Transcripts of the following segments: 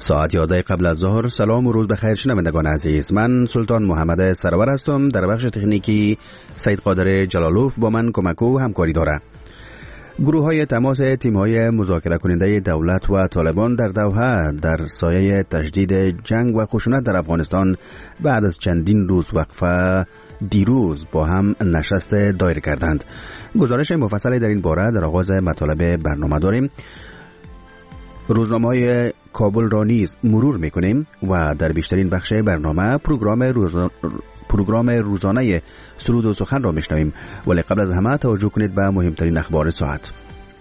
ساعت 11 قبل از ظهر. سلام و روز بخیر شنوندگان عزیز، من سلطان محمد سرور هستم. در بخش تکنیکی سید قادر جلالوف با من کمک و همکاری داره. گروه های تماس تیم های مذاکره کننده دولت و طالبان در دوحه در سایه تشدید جنگ و خشونت در افغانستان بعد از چندین روز وقفه دیروز با هم نشست دایر کردند. گزارش مفصلی در این باره در آغاز مطالب برنامه داریم. روزنامه‌های کابل را نیز مرور میکنیم و در بیشترین بخش برنامه پروگرام روزانه سرود و سخن را میشنویم. ولی قبل از همه توجه کنید به مهمترین اخبار ساعت.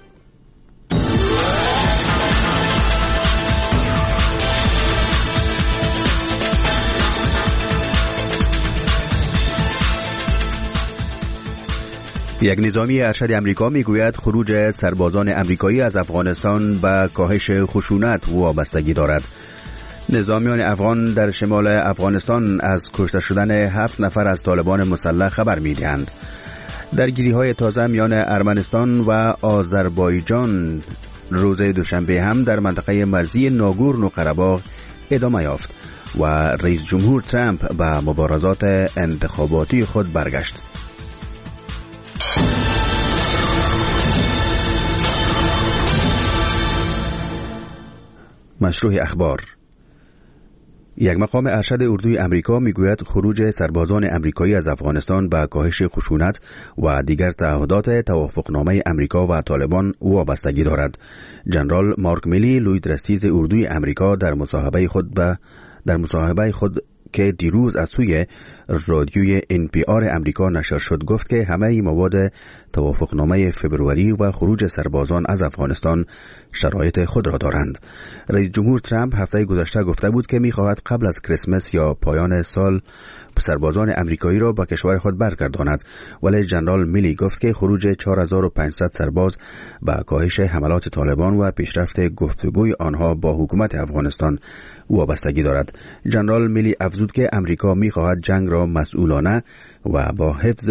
یک نظامی ارشد امریکا میگوید خروج سربازان امریکایی از افغانستان به کاهش خشونت وابستگی دارد. نظامیان افغان در شمال افغانستان از کشته شدن 7 نفر از طالبان مسلح خبر می‌دهند. درگیری‌های تازه میان ارمنستان و آذربایجان روز دوشنبه هم در منطقه مرزی ناگورنو قره‌باغ ادامه یافت و رئیس جمهور ترامپ به مبارزات انتخاباتی خود برگشت. مشروع اخبار. یک مقام ارشد اردوی امریکا میگوید خروج سربازان امریکایی از افغانستان به کاهش خشونت و دیگر تعهدات توافقنامه امریکا و طالبان وابستگی دارد. جنرال مارک میلی، لوی رئیس اردوی امریکا در مصاحبه خود که دیروز از سوی رادیوی NPR امریکا نشر شد گفت که همه مواد توافقنامه فبروری و خروج سربازان از افغانستان شرایط خود را دارند. رئیس جمهور ترامپ هفته گذشته گفته بود که می‌خواهد قبل از کریسمس یا پایان سال سربازان امریکایی را به کشور خود برگرداند، ولی جنرال میلی گفت که خروج 4500 سرباز با کاهش حملات طالبان و پیشرفت گفتگوی آنها با حکومت افغانستان وابستگی دارد. جنرال میلی افزود که امریکا می‌خواهد جنگ را مسئولانه و با حفظ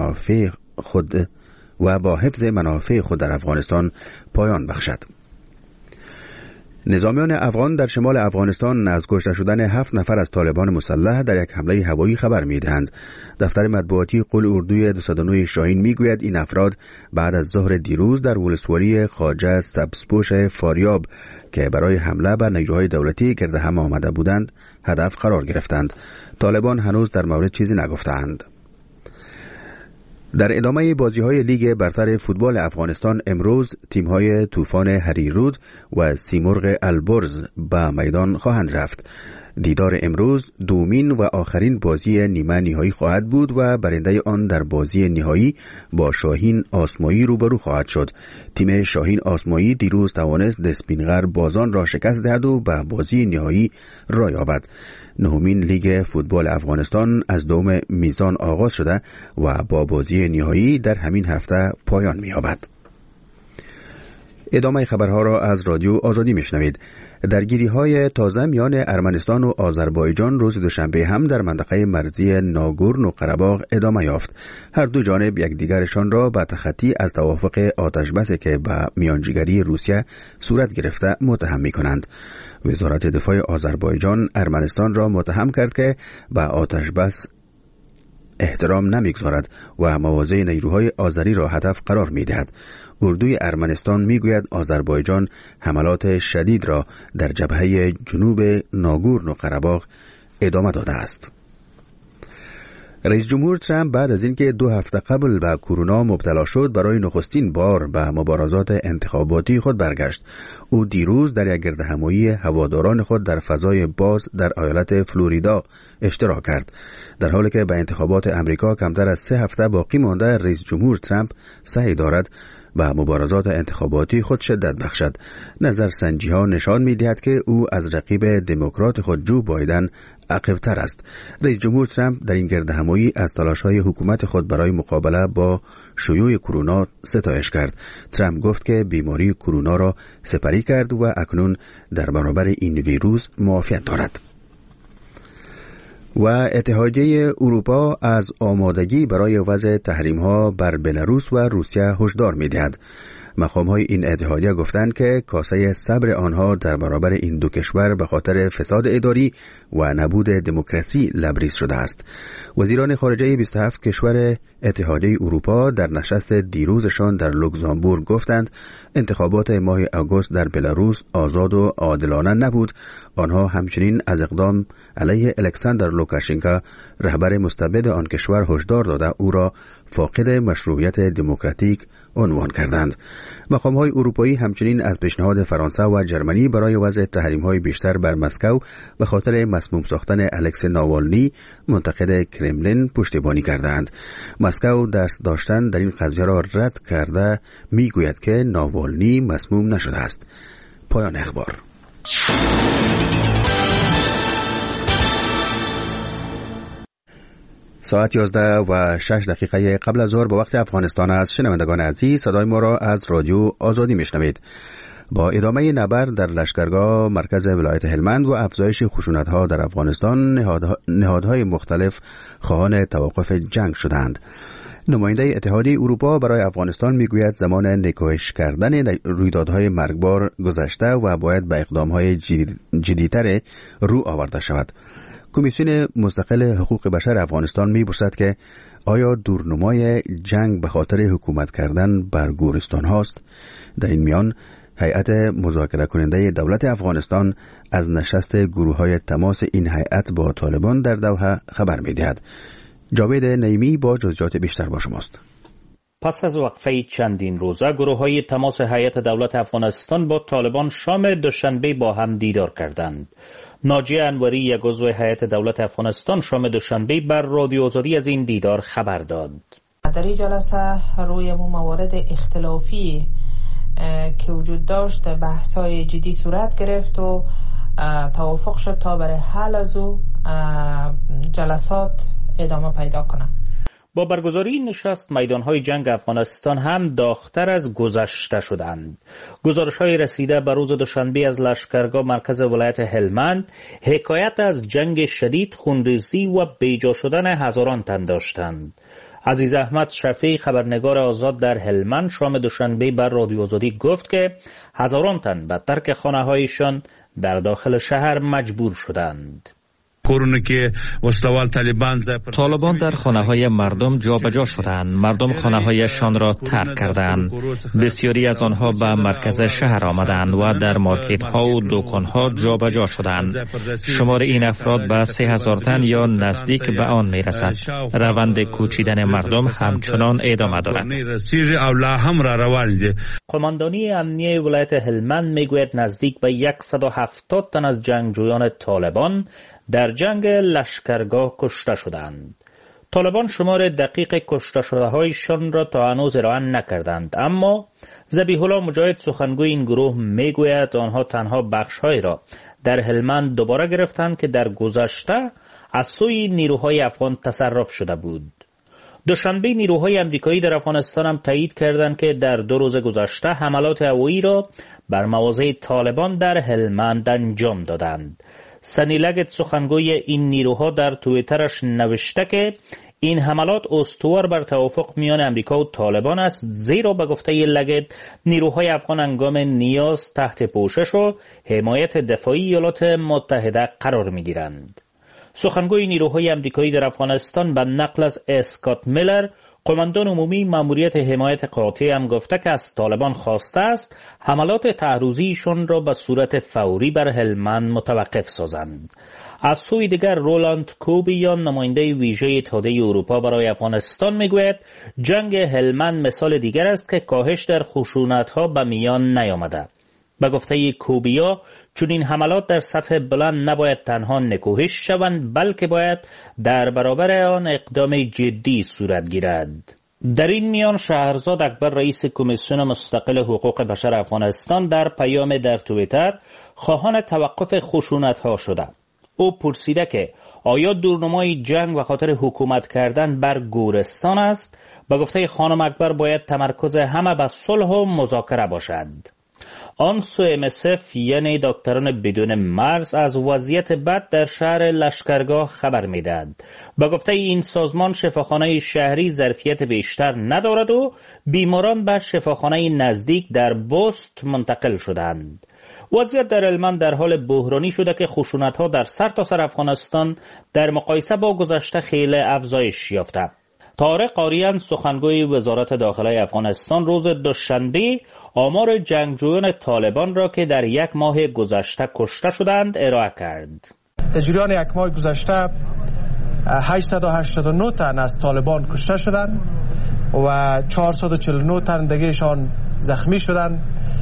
منافع خود در افغانستان پایان بخشد. نظامیان افغان در شمال افغانستان از کشته شدن 7 نفر از طالبان مسلح در یک حمله هوایی خبر می‌دهند. دفتر مطبوعاتی قل اردوی 209 شاهین میگوید این افراد بعد از ظهر دیروز در ولسوالی خواجه سبزپوش فاریاب که برای حمله به نیروهای دولتی گرد هم آمده بودند هدف قرار گرفتند. طالبان هنوز در مورد چیزی نگفتند. در ادامه بازی‌های لیگ برتر فوتبال افغانستان امروز تیم‌های طوفان هریرود و سیمرغ البرز به میدان خواهند رفت. دیدار امروز دومین و آخرین بازی نیمه نهایی خواهد بود و برنده آن در بازی نهایی با شاهین آسمایی روبرو خواهد شد. تیم شاهین آسمایی دیروز توانست دسپینغر بازان را شکست دهد و به بازی نهایی راه یابد. نهمین لیگ فوتبال افغانستان از دوم میزان آغاز شده و با بازی نهایی در همین هفته پایان می‌یابد. ادامه خبرها را از رادیو آزادی میشنوید. درگیری‌های تازه میان ارمنستان و آذربایجان روز دوشنبه هم در منطقه مرزی ناگورنو قره‌باغ ادامه یافت. هر دو جانب یکدیگرشان را به تخطی از توافق آتشبسی که به میانجیگری روسیه صورت گرفته متهم می‌کنند. وزارت دفاع آذربایجان ارمنستان را متهم کرد که به آتشبس احترام نمیگذارد و مواضع نیروهای آذری را هدف قرار می‌دهد. اردوی ارمنستان میگوید آذربایجان حملات شدید را در جبهه جنوب ناگورنو قره‌باغ ادامه داده است. رئیس جمهور ترامپ بعد از اینکه 2 هفته قبل به کرونا مبتلا شد برای نخستین بار به مبارزات انتخاباتی خود برگشت. او دیروز در یک گردهمایی هواداران خود در فضای باز در ایالت فلوریدا اشتراک کرد. در حالی که به انتخابات امریکا کمتر از 3 هفته باقی مانده، رئیس جمهور ترامپ سعی دارد به مبارزات انتخاباتی خود شدت بخشد. نظرسنجی‌ها نشان می‌دهد که او از رقیب دموکرات خود جو بایدن عقب‌تر است. رئیس جمهور ترامپ در این گردهمایی از تلاش‌های حکومت خود برای مقابله با شیوع کرونا ستایش کرد. ترامپ گفت که بیماری کرونا را سپری کرد و اکنون در برابر این ویروس معافیت دارد. و اتحادیه اروپا از آمادگی برای وضع تحریم‌ها بر بلاروس و روسیه هشدار می‌دهد. مقام‌های این اتحادیه گفتند که کاسه صبر آنها در برابر این دو کشور به خاطر فساد اداری و نبود دموکراسی لبریز شده است. وزیران خارجه 27 کشور اتحادیه اروپا در نشست دیروزشان در لوکزامبورگ گفتند انتخابات ماه آگوست در بلاروس آزاد و عادلانه نبود. آنها همچنین از اقدام علیه الکساندر لوکاشنکو رهبر مستبد آن کشور هشدار داده او را فاقد مشروعیت دموکراتیک عنوان کردند. مقام‌های اروپایی همچنین از پیشنهاد فرانسه و جرمنی برای وضع تحریم‌های بیشتر بر مسکو به خاطر مسموم ساختن الکسی ناوالنی منتقد کرملین پشتیبانی کردند. مسکو دست داشتن در این قضیه را رد کرده میگوید که ناوالنی مسموم نشده است. پایان اخبار. ساعت 11:06 قبل از ظهر به وقت افغانستان است. شنوندگان عزیز، صدای ما را از رادیو آزادی میشنوید. با ادامه نبرد در لشکرگاه مرکز ولایت هلمند و افزایش خشونت‌ها در افغانستان، نهادهای مختلف خواهان توقف جنگ شدند. نماینده اتحادیه اروپا برای افغانستان میگوید زمان نکوهش کردن رویدادهای مرگبار گذشته و باید به اقدامهای جدی‌تر رو آورده شود. کمیسیون مستقل حقوق بشر افغانستان می‌پرسد که آیا دورنمای جنگ به خاطر حکومت کردن بر گورستان هاست؟ در این میان هیئت مذاکره کننده دولت افغانستان از نشست گروه‌های تماس این هیئت با طالبان در دوحه خبر می‌دهد. جاوید نعیمی با جزئیات بیشتر با شماست. پس از وقفه چندین روزه گروه‌های تماس هیئت دولت افغانستان با طالبان شام دوشنبه با هم دیدار کردند. ناجیه انوری، یک عضو هیئت دولت افغانستان، شام دوشنبه بر رادیو آزادی از این دیدار خبر داد. در این جلسه روی موارد اختلافی که وجود داشت بحث‌های جدی صورت گرفت و توافق شد تا برای حل از او جلسات ادامه پیدا کنند. با برگزاری این نشست میدانهای جنگ افغانستان هم داغ‌تر از گذشته شدند. گزارش‌های رسیده به روز دوشنبه از لشکرگاه مرکز ولایت هلمند حکایت از جنگ شدید، خونریزی و بیجا شدن هزاران تن داشتند. عزیز احمد شفیع، خبرنگار آزاد در هلمند، شام دوشنبه بر رادیو آزادی گفت که هزاران تن به ترک خانه‌هایشان در داخل شهر مجبور شدند. طالبان در خانه‌های مردم جابجا شدند. مردم خانه‌هایشان را ترک کردند. بسیاری از آنها به مرکز شهر آمدند و در مارکت‌ها و دکان‌ها جابجا شدند. شمار این افراد به 3000 تن یا نزدیک به آن می‌رسد. روند کوچیدن مردم همچنان ادامه دارد. قماندانی امنیه ولایت هلمند میگوید نزدیک به 170 تن از جنگجویان طالبان در جنگ لشکرگاه کشته شدند. طالبان شمار دقیق کشته شده هایشان را تا هنوز ارائه نکردند، اما ذبیح الله مجاهد، سخنگوی این گروه، میگوید آنها تنها بخش‌هایی را در هلمند دوباره گرفتند که در گذشته از سوی نیروهای افغان تصرف شده بود. دوشنبه نیروهای امریکایی در افغانستان هم تایید کردند که در 2 روز گذشته حملات هوایی را بر مواضع طالبان در هلمند انجام دادند. سنی لگت، سخنگوی این نیروها، در توییترش نوشته که این حملات استوار بر توافق میان امریکا و طالبان است، زیرا به گفته لگت نیروهای افغان هنگام نیاز تحت پوشش و حمایت دفاعی ایالات متحده قرار میگیرند. سخنگوی نیروهای امریکایی در افغانستان به نقل از اسکات میلر، قماندان عمومی ماموریت حمایت قاطع، هم گفته که از طالبان خواسته است حملات تعرضیشان را به صورت فوری بر هلمند متوقف سازند. از سوی دیگر رولاند کوبیان، نماینده ویژه اتحادیه اروپا برای افغانستان، میگوید جنگ هلمند مثال دیگر است که کاهش در خشونت‌ها به میان نیامده. به گفته کوبیا، چون این حملات در سطح بلند نباید تنها نکوهش شوند، بلکه باید در برابر آن اقدام جدی صورت گیرد. در این میان شهرزاد اکبر، رئیس کمیسیون مستقل حقوق بشر افغانستان، در پیام در توییتر خواهان توقف خشونت‌ها شده. او پرسیده که آیا دورنمای جنگ و خاطر حکومت کردن بر گورستان است؟ به گفته خانم اکبر باید تمرکز همه به صلح و مذاکره باشد. آن سو MSF یعنی دکتران بدون مرز از وضعیت بد در شهر لشکرگاه خبر میدهد. با گفته این سازمان شفاخانه شهری ظرفیت بیشتر ندارد و بیماران به شفاخانه نزدیک در بست منتقل شدند. وضعیت در هلمند در حال بحرانی شده که خشونت‌ها در سرتاسر افغانستان در مقایسه با گذشته خیلی افزایش یافته. طارق قاریان سخنگوی وزارت داخلی افغانستان روز دوشنبه آمار جنگجویان طالبان را که در یک ماه گذشته کشته شدند ارائه کرد. در جریان یک ماه گذشته 889 تن از طالبان کشته شدند و 449 تن دیگهشان زخمی شدند.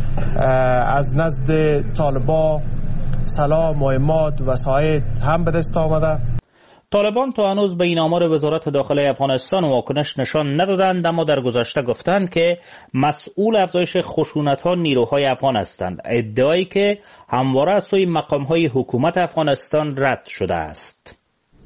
از نزد طالبان سلاح، مهمات، وسایل هم به دست آمده. طالبان تا هنوز به این آمار وزارت داخلی افغانستان واکنش نشان ندادند، اما در گذشته گفتند که مسئول افزایش خشونت‌ها نیروهای افغان هستند، ادعایی که همواره از سوی مقام‌های حکومت افغانستان رد شده است.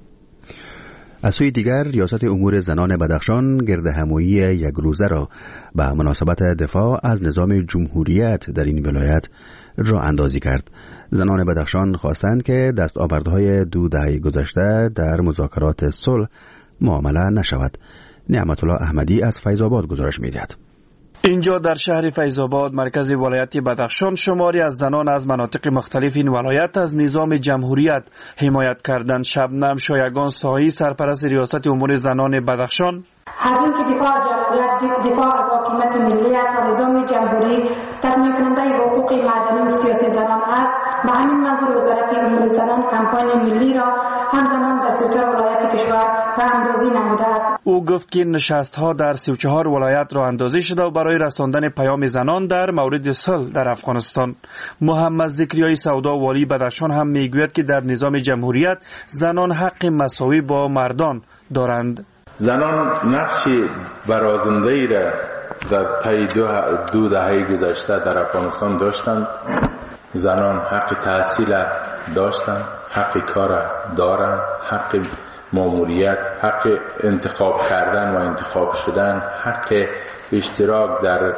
از سوی دیگر ریاست امور زنان بدخشان گردهمایی یک روزه را به مناسبت دفاع از نظام جمهوریت در این ولایت راه اندازی کرد. زنان بدخشان خواستند که دستاوردهای 2 دهه گذشته در مذاکرات صلح معامله نشود. نعمت الله احمدی از فیض آباد گزارش می‌دهد. اینجا در شهر فیض آباد مرکز ولایت بدخشان شماری از زنان از مناطق مختلف این ولایت از نظام جمهوریت حمایت کردند. شبنم شایگان ساهی سرپرست ریاست امور زنان بدخشان: هرچند که دفاع از جمهوریت دفاع از حاکمیت ملی و نظام جمهوری تضمین کننده حقوق مدنی و سیاسی زنان است، به همین منظور وزارت امور زنان کمپاین ملی را همزمان در 34 ولایت کشور راه اندازی نموده است. او گفت که نشست‌ها در 34 ولایت راه اندازی شده و برای رساندن پیام زنان در مورد صلح در افغانستان. محمد ذکریای سودا والی بدخشان هم میگوید که در نظام جمهوریت زنان حق مساوی با مردان دارند. زنان نقش برازنده‌ای را در طی 2 دهه گذشته در افغانستان داشتند. زنان حق تحصیل داشتند، حق کار دارند، حق ماموریت، حق انتخاب کردن و انتخاب شدن، حق اشتراک در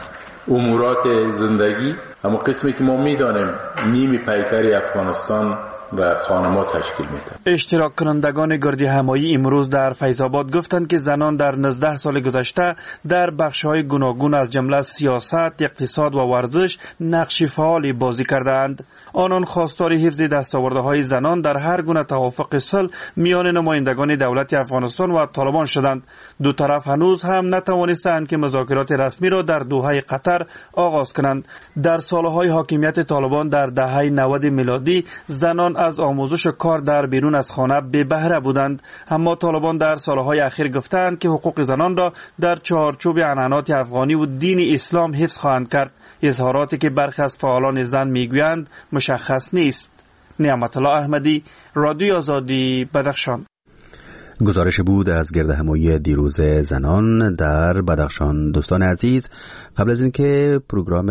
امورات زندگی. اما قسمی که ما میدانیم نیمی پیکری افغانستان و خانم‌ها تشکیل میدن. اشتراک کنندگان گردی همایی امروز در فیض آباد گفتند که زنان در 19 سال گذشته در بخش‌های گوناگون از جمله سیاست، اقتصاد و ورزش نقش فعالی بازی کردند. آنان خواستار حفظ دستاوردهای زنان در هر گونه توافق صلح میان نمایندگان دولت افغانستان و طالبان شدند. دو طرف هنوز هم نتوانستند که مذاکرات رسمی را در دوحه قطر آغاز کنند. در سالهای حاکمیت طالبان در دهه 90 میلادی زنان از آموزش کار در بیرون از خانه بی بهره بودند، اما طالبان در سالهای اخیر گفتند که حقوق زنان را در چارچوب عنعنات افغانی و دین اسلام حفظ خواهند کرد. اظهاراتی که برخی از فعالان زن میگویند مشخص نیست. نعمت الله احمدی، رادیو آزادی، بدخشان. گزارش بود از گردهمایی دیروز زنان در بدخشان. دوستان عزیز، قبل از اینکه پروگرام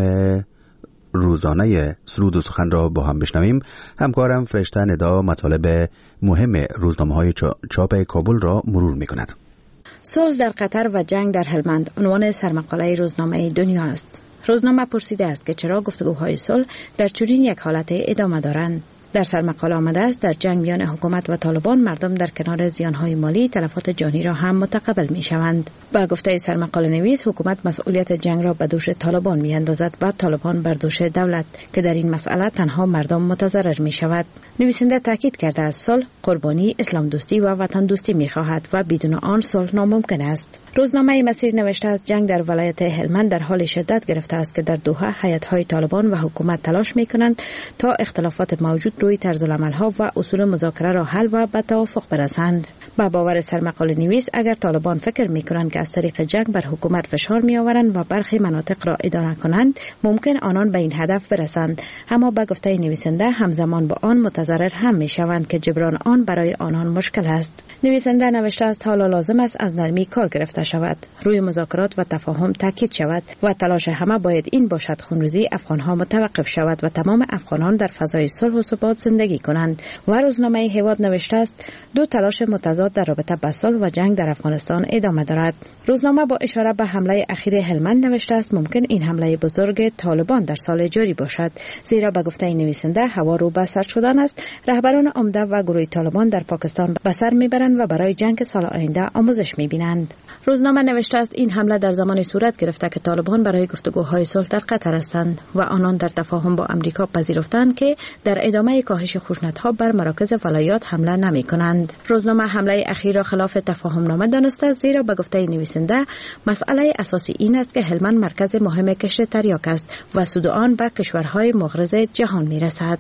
روزانه سرود و سخن را با هم بشنویم، همکارم فرشته ندا مطالب مهم روزنامه‌های چاپ کابل را مرور می‌کند. صلح در قطر و جنگ در هلمند عنوان سرمقاله روزنامه دنیا است. روزنامه پرسیده است که چرا گفتگوهای صلح در چنین یک حالت ادامه دارند. در سرمقاله آمده است در جنگ میان حکومت و طالبان مردم در کنار زیانهای مالی تلفات جانی را هم متقبل می شوند. با گفته سرمقاله نویس، حکومت مسئولیت جنگ را به دوش طالبان می اندازد و طالبان بر دوش دولت که در این مسئله تنها مردم متضرر می شود. نویسنده تاکید کرده است صلح قربانی اسلام دوستی و وطن دوستی می خواهد و بدون آن صلح ناممکن است. روزنامه مسیر نوشته است جنگ در ولایت هلمند در حال شدت گرفته است که در دوحه هیئت‌های طالبان و حکومت تلاش می کنند تا اختلافات موجود روی طرز العمل‌ها و اصول مذاکره را حل و به توافق برسند. با باور سرمقاله نویس، اگر طالبان فکر می‌کنند که از طریق جنگ بر حکومت فشار می‌آورند و برخی مناطق را اداره کنند، ممکن آنان به این هدف برسند. اما با گفته نویسنده همزمان با آن متضرر هم می شوند که جبران آن برای آنان مشکل است. نویسنده نوشته است حالا لازم است از نرمی کار گرفته شود، روی مذاکرات و تفاهم تاکید شود و تلاش همه باید این باشد خونریزی افغانها متوقف شود و تمام افغانان در فضای صلح و ثبات زندگی کنند. و روزنامه هیواد نوشته است دو تلاش متضاد در رابطه با صلح و جنگ در افغانستان ادامه دارد. روزنامه با اشاره به حمله اخیر هلمند نوشته است ممکن این حمله بزرگ طالبان در سال جاری باشد، زیرا به گفته نویسنده هوا رو به سر شدن است. رهبران عمده و گروه طالبان در پاکستان به سر میبرند و برای جنگ سال آینده آموزش میبینند. روزنامه نوشته است این حمله در زمانی صورت گرفته که طالبان برای گفتگوهای صلح در قطر هستند و آنان در تفاهم با امریکا پذیرفتند که در ادامه کاهش خشونت‌ها بر مراکز ولایات حمله نمی‌کنند. روزنامه حمله اخیر را خلاف تفاهم نامه دانسته است، زیرا به گفته نویسنده مسئله اساسی این است که هلمند مرکز مهم کشت تریاک است و سود آن به کشورهای مغرض جهان می‌رسد.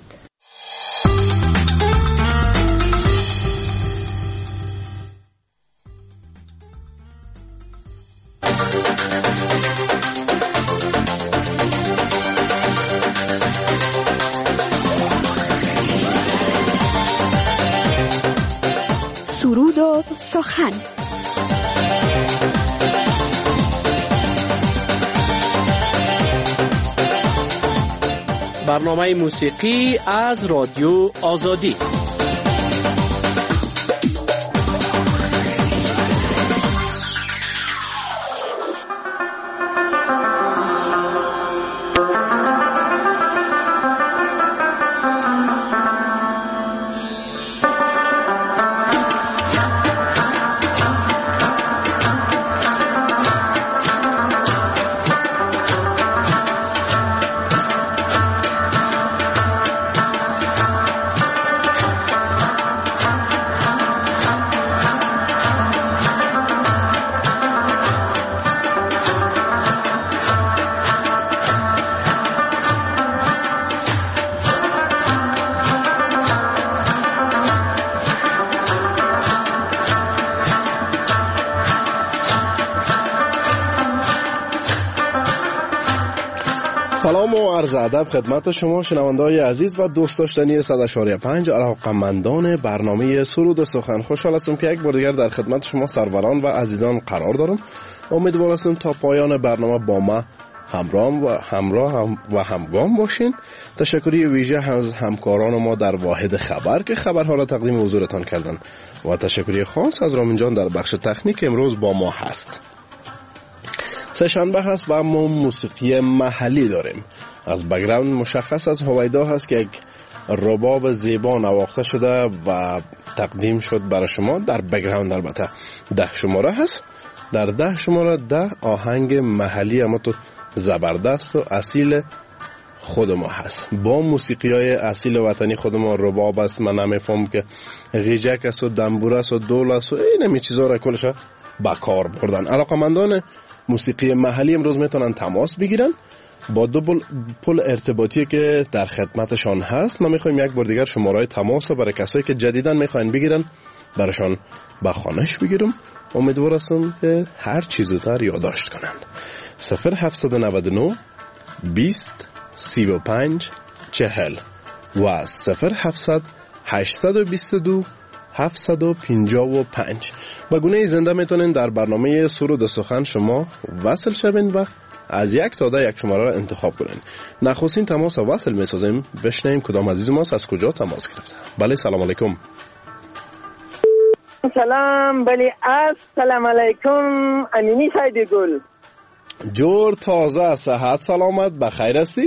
سرود و سخن. برنامه موسیقی از رادیو آزادی. سلام و عرض ادب خدمت شما شنونده‌های عزیز و دوست داشتنی 100.5 علاقه‌مندان برنامه سرود و سخن. خوشحال هستم که یک بار دیگر در خدمت شما سروران و عزیزان قرار دارم. امیدوار هستم تا پایان برنامه با ما همراه و همگام باشین. تشکری ویژه از همکاران ما در واحد خبر که خبرها را تقدیم حضورتان کردن و تشکری خاص از رامین جان در بخش تکنیک امروز با ما هست. سه‌شنبه هست و ما موسیقی محلی داریم. از بک‌گراند مشخص از هویدا هست که یک رباب زیبا نواخته شده و تقدیم شد برای شما. در بک‌گراند البته 10 شماره هست. در 10 شماره 10 آهنگ محلی اما تو زبردست و اصیل خود ما هست. با موسیقی‌های اصیل وطنی خود ما رباب است، من نمیفهم که غیجک است و دنبور است و دول است و این چیزا را کلش با کار بردن. علاقه‌مندان موسیقی محلی امروز میتونن تماس بگیرن با دو پل ارتباطی که در خدمتشان هست. ما میخوایم یک بار دیگر شماره‌های تماس برای کسایی که جدیداً میخواین بگیرن براشان به خانش بگیرم. امیدوار هستم که هر چیز زودتر یادداشت کنن. 0799 20 35 40 و 0700 822 755. با گونه زنده میتونین در برنامه سرود و سخن شما وصل شوین و از 1 تا 10 یک شماره را انتخاب کنین. نخستین تماس وصل میسازیم. بشنویم کدام عزیز ماست از کجا تماس گرفته. بله سلام علیکم. سلام. بله السلام علیکم. امینی سید گل. جور تازه صحت سلامت بخیر هستی؟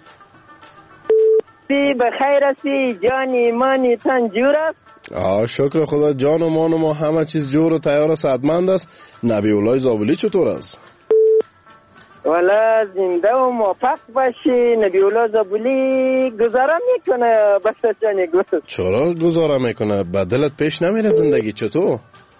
بخیر هستی جان ایمانی تن جور است؟ شکر خدا جان و مان و ما همه چیز جور و تیار و صحتمند است. نبی اولای زابلی چطور است؟ والا زنده و موفق باشی. نبی اولای زابلی گذاره میکنه بستانی گل. چرا گذاره میکنه؟ به دلت پیش نمیره زندگی چطور؟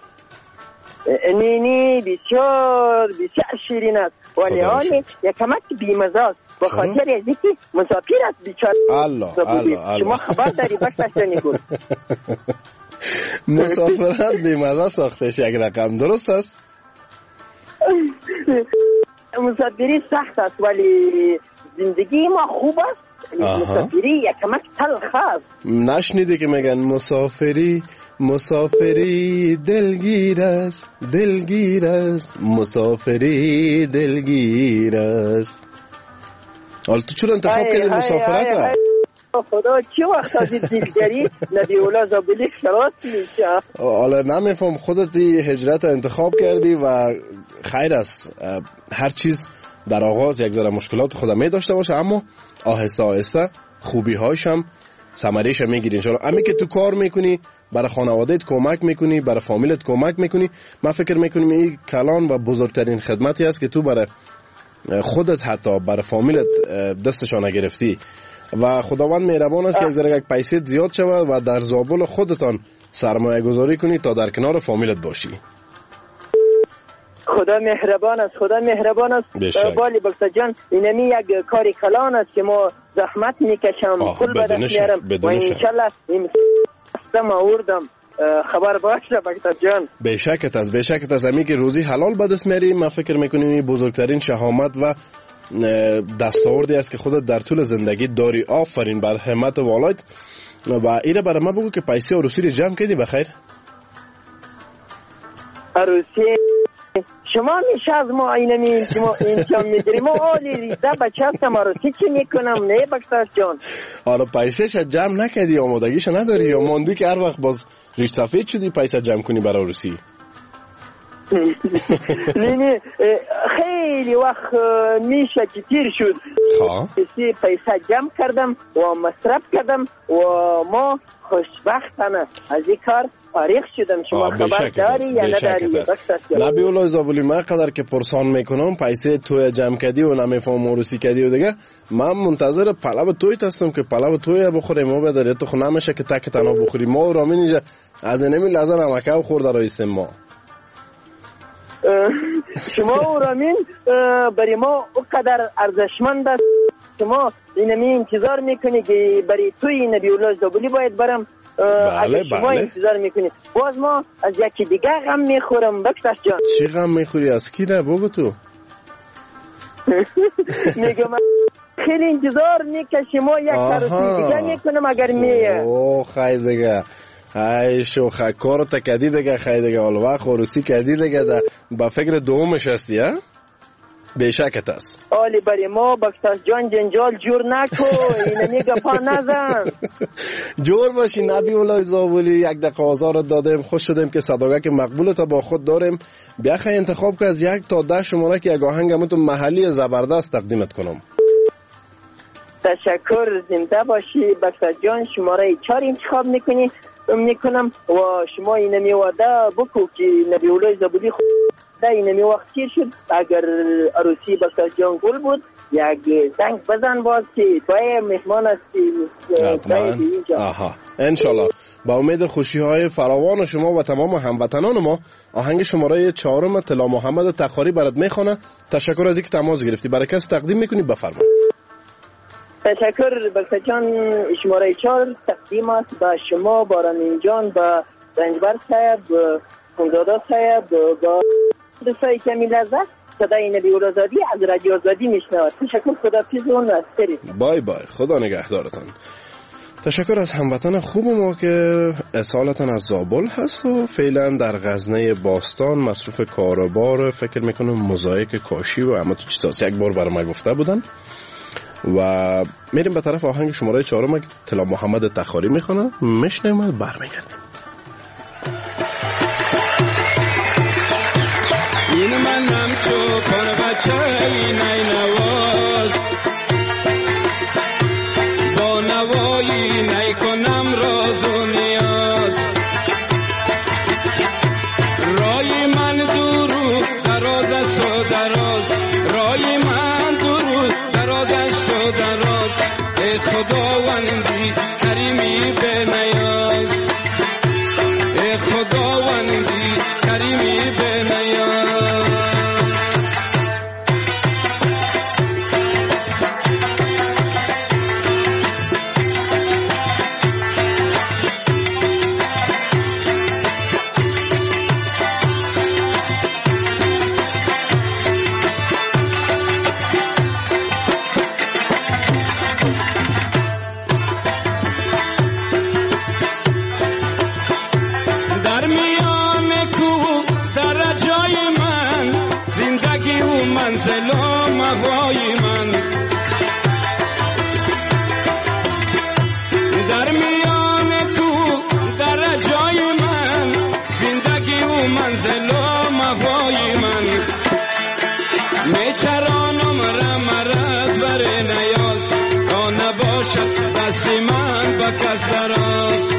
نینی بسیار شیرین است ولی حالی یکمک بیمزه است به خاطر از اینکه مسافر است بیچاره. الله شما خبر داری بستانی گل. مسافرت بیمزه ساختش یک رقم درست است؟ مسافری سخت است ولی زندگی ما خوب است مسافری یک کمک تلخ است. نشنیدی که میگن مسافری دلگیر است، مسافری دلگیر است. حالا تو چرا انتخاب کردی مسافرت را؟ خدا چه وقت از دیلگری نبی اولا زابلی خلاص میشه؟ حالا نمیفهم، خودت هجرت انتخاب کردی و خیر است. هر چیز در آغاز یک ذره مشکلات خود می داشته باشه، اما آهسته آهسته خوبی هاش هم ثمرش میگیری ان شاء الله. امی که تو کار میکنی برای خانوادهت کمک میکنی، برای فامیلت کمک میکنی، من فکر میکنم این کلان و بزرگترین خدمتی است که تو برای خودت حتی برای فامیلت دستشان گرفتی و خداوند مهربان است که یک ذره یک پیسه زیاد شود و در زابل خودتان سرمایه گذاری کنی تا در کنار فامیلت باشی. خدا مهربان است. بالی بکتا جان اینمی یک کاری کلان است که ما زحمت میکشم پول به دست میارم و انشالله این ما آوردم خبر باشه بکتا جان. بشکت از امی که روزی حلال به دست میاری، من فکر میکنیم این بزرگترین شهامت و دستاوردی است که خودت در طول زندگی داری. آفرین بر همت والایت. و ایره برای ما بگو که پیسه عروسی رو جمع کردی بخیر؟ عروسی شما میشه از ما اینمی شما انجام میداریم ما آلی ریزه بچه هستم عروسی چی میکنم نه بکتاش جان؟ حالا پیسه شد جمع نکردی، آمادگیش نداری یا ماندی که هر وقت باز ریش سفید شدی پیسه جمع کنی برای عروسی؟ نه خیلی وقت میشه که تیر شد پیسه جمع کردم و مصرف کردم و ما خوشبختانه از این کار فارغ شدم. شما خبر داری یا نداری؟ نبی الله زابلی من قدر که پرسان میکنم پیسه توی جمع کردی و نمیفهم عروسی کردی و دیگه من منتظر پلو تویت هستم که پلو توی بخوریم ما بداری تو خو نمیشه که تک تنها بخوریم. ما و رامین اینجا از نمی لحظه نمکه و خورده رایستیم ما. شما و رامین برای ما اقدر ارزشمند است. شما اینمی انتظار میکنی که برای توی نبی الله زابلی باید برم. اگه شما انتظار میکنی باز ما از یکی دیگه غم میخورم. بکتاش جان چی غم میخوری؟ از کی نه بگو تو؟ میگم خیلی انتظار میکشی ما یک عروسی دیگه میکنم اگر میه. اوه خیلی دیگه ای شوخه کارو تا کدی دیگه خیلی دیگه حالا وقت عروسی کدی دیگه با فکر دومش هستی ها؟ بشکت است آلی بری ما بکتاش جان جنجال جور نکو اینمی گپا نزن. جور باشی نبی الله زابلی. یک دقیقه آزارت دادیم، خوش شدیم که صداقت مقبولت با خود داریم. بیا خیلی انتخاب که از 1 تا 10 شماره که یک آهنگ همون محلی زبردست تقدیمت کنم. تشکر، زنده باشی بکتاش جان. شماره 4 انتخاب میکنم و شما اینمی وعده بکو که نبی الله زابلی در اینمی وقت تیر شد اگر عروسی بکتاش جان گل بود یک زنگ بزن باز که توی مهمان هستی. آها انشالله. با امید خوشی های فراوان شما و تمام هموطنان ما آهنگ شماره 4 طلا محمد تخاری برات میخونه. تشکر از اینکه تماس گرفتی. برای کس تقدیم میکنی بفرما. تشکر بکتاش جان. شماره 4 تقدیم است با شما، با رامین جان، با رنجبر صاحب، خونزاده صاحب، با دوستای کمی لذت. صدای نبی الله زادی از رادیو آزادی میشنوید. تشکر، خدا پیزون است. بای بای، خدا نگهدارتان. تشکر از هموطن خوب ما که اصالتا از زابل هست و فعلا در غزنه باستان مصروف کاروبار فکر میکنم موزاییک کاشی و همه تو چیزاست. یک بار برای ما گفته بودن و میریم به طرف آهنگ شماره 4 که طلا محمد تخاری میخونه. میشنیم و برمیگردیم. این منم تو پر بچه نی نواز با نوایی نی کنم راز و نیاز. رای من درو دراز است و دراز، رای من درو دراز است و دراز. ای خداوندی کریمی به نیاز، ای خداوندی کریمی به نیاز. میچرانم را مرز بر نیاز تا نباشد دست من به کس دراز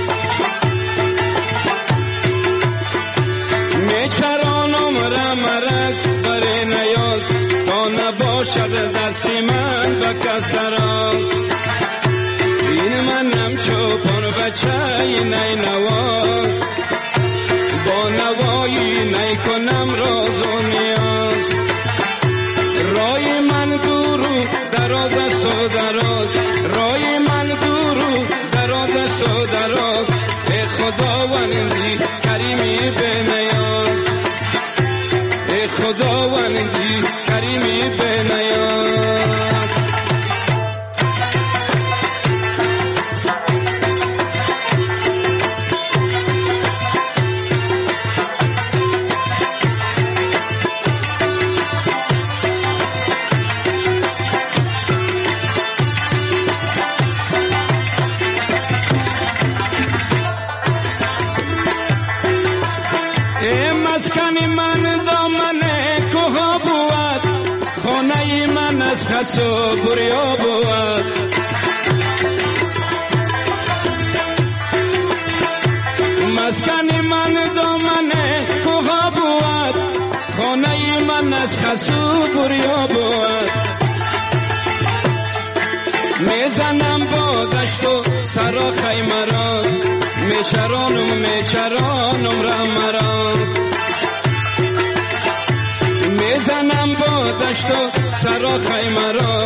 میچرانم را مرز بر نیاز تا نباشد دست من به کس دراز این منم چوپان بچه نی نواز با نوایی نی کنم راز و نیاز رای من دورو دراز است و دراز رای من دورو دراز است و دراز ای خداوندی کریمی به نیاز ای خداوندی کریمی به نیاز خسو بریا بود مسکن من دامن کوها بود خانه من از خسو بریا بود میزنم با دشت و سرا خیمه را میچرانم را مرا میزنم با دشت و سرا خیمه را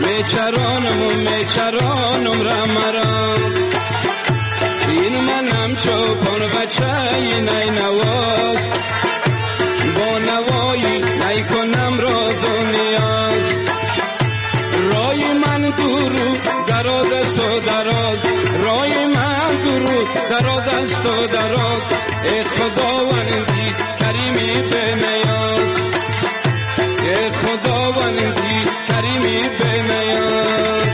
میچرانم را مرا این منم چوپان بچه نی نواز با نوایی نی کنم راز و نیاز رای من دورو دراز است و دراز رای من دورو دراز است و دراز ای خداوندی کریمی به نیاز ای خداوندی کریمی به نیاز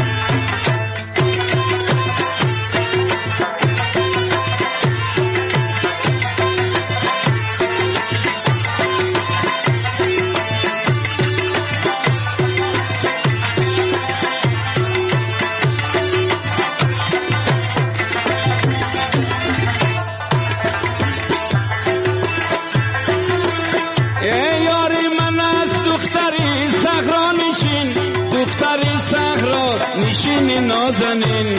نشین نازنین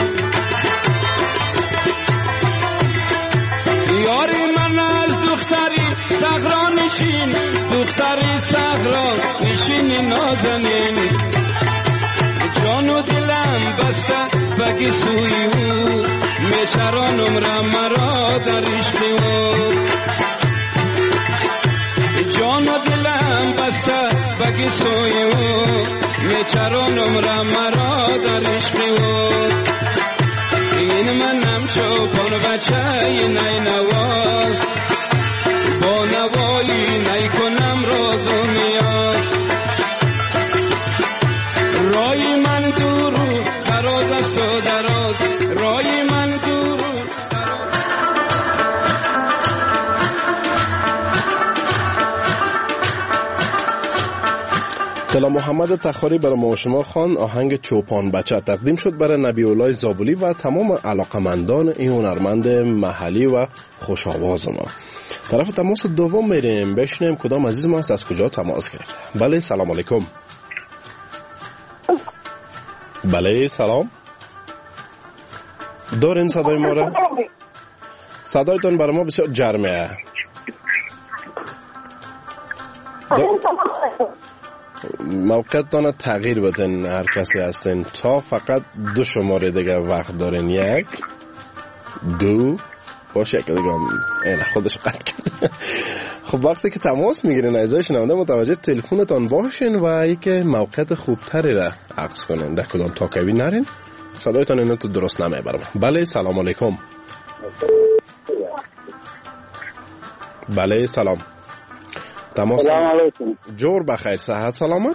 یاری من از دختری صحرا نشین دختری صحرا نشین نازنین جان و دلم بسته بگی سوی او میچرانم را مرا در عشق او جان و دلم بسته بگی سوی او میچرانم را مرا در عشق او این منم چوپان بچه نی نواز با نوایی نی کنم راز و نیاز رای من دورو دراز است و دراز رای من دورو طلا محمد تخاری برای ما شما خوان آهنگ چوپان بچه تقدیم شد برای نبی الله زابلی و تمام علاقمندان این هنرمند محلی و خوش آواز ما. طرف تماس دوم میریم بشنیم کدام عزیز ما از کجا تماس گرفته. بله سلام علیکم. بله سلام. دارین صدای ما را؟ صدایتان برای ما بسیار جرمه. موقعتان تغییر بدین هر کسی هستین تا فقط 2 شماره دیگه وقت دارین 1 2 باشه که دیگه این خودش قطع کرد. خب وقتی که تماس میگیرین عزیزای شنونده متوجه تلفنتان باشین و یکی موقعیت خوبتری را عکس کنین در کدام تاکوی نرین صدایتان اینو تو درست نمیبرم. بله سلام علیکم. بله سلام. تماس سلام علیکم. جور بخیر صحت سلامت.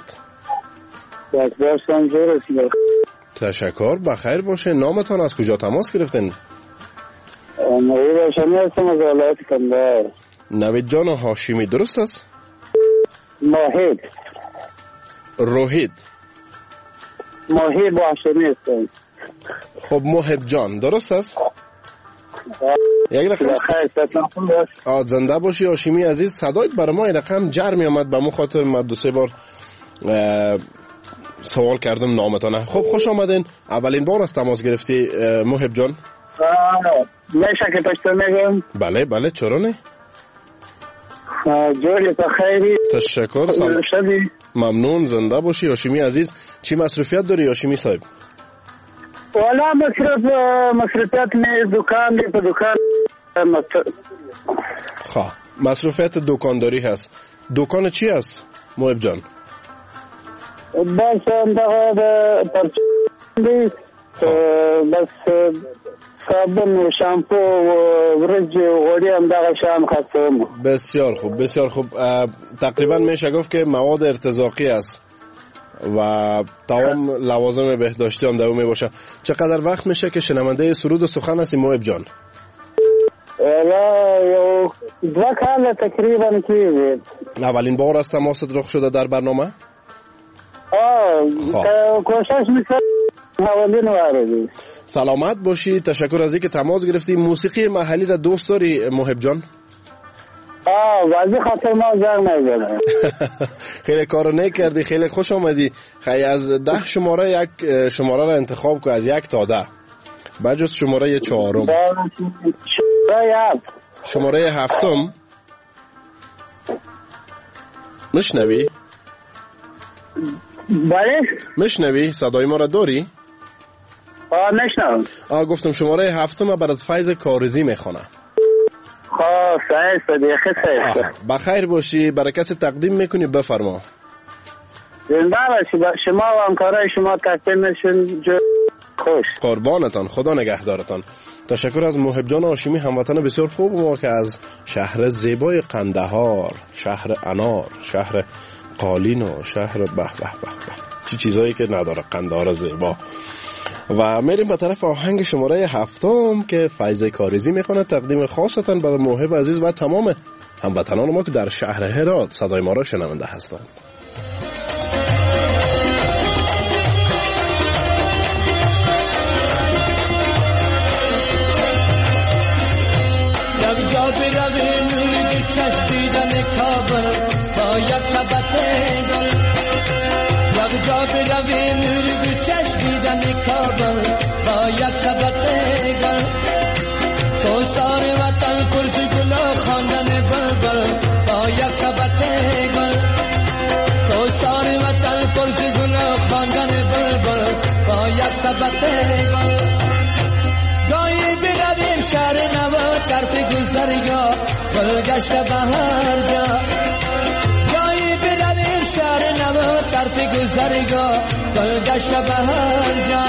باشم جور هستید. تشکر بخیر باشه. نامتان از کجا تماس گرفتین؟ نوید هاشمی هستم از ولایت کندهار. نوید جان هاشمی درست است؟ ماهد. روحید. محب هاشمی هستم. خب محب جان درست است؟ یک رقم زنده باشی هاشمی عزیز. صدایت برای ما این رقم جرمی آمد، به خاطر من 2-3 بار سوال کردم نامتانه. خب خوش آمدین. اولین بار است تماس گرفتی محب جان؟ میشه که پشت میگم؟ بله بله چرا نه؟ جوری بخیری. تشکر. ممنون. زنده باشی هاشمی عزیز. چی مصروفیت داری هاشمی صاحب؟ والا مصروفیت می دکان دی، په دکان خواه مصروفیت دکانداری هست. دکان چی هست محب جان؟ بس اندغه پرچندی، بس صابون و شامپو و برج و غوری اندغه شام خستم. بسیار خوب بسیار خوب. تقریبا میشه گفت که مواد ارتزاقی است و تمام لوازم بهداشتی هم در اون می باشه. چقدر وقت میشه که شنونده سرود و سخن هستی محب جان؟ یو 2 کال تقریبا کیږي. اولین بار است تماست رخ شده در برنامه؟ کوشش میکنم اولین وارد. سلامت باشی. تشکر از اینکه تماس گرفتی. موسیقی محلی را دوست داری محب جان؟ واسه خاطر ما زنگ نزدم. خیلی کارو نکردی. خیلی خوش آمدی. خیلی از 10 شماره یک شماره را انتخاب کن، از 1 تا 10 بجز شماره 4. شماره 7 مشنوی؟ بله مشنوی؟ صدای ما را داری؟ مشنوم. گفتم شماره 7 برات فیض کارزی میخونه. بخیر باشی. برای کسی تقدیم میکنی؟ بفرما. زنده باشی. شما و همکارای شما تقدیمشون خوش. قربانتان. خدا نگهدارتان. تشکر از محب جان هاشمی، هموطن بسیار خوب ما که از شهر زیبای قندهار، شهر انار، شهر قالین و شهر به به به به چی چیزایی که نداره قندهار زیبا. و میریم به طرف آهنگ شماره 7 که فیض کارزی میخونه، تقدیم خاصتاً برای محب عزیز و تمام هموطنان ما که در شهر هرات صدای ما را شنونده هستند. یک جا برویم نوری چشمیدن کابل با یک سبت گل، یک جا برویم نوری چشمیدن کابل با یک سبت گل، کوستار وطن کرسی گلا خواندن بلبل با یک سبت گل، کوستار وطن کرسی گلا خواندن بلبل با یک سبت گل. گاهی برویم شهر نو طرف گذرگاه گلگشت بهار جا، گاهی برویم شهر نو طرف گذرگاه گلگشت بهار جا،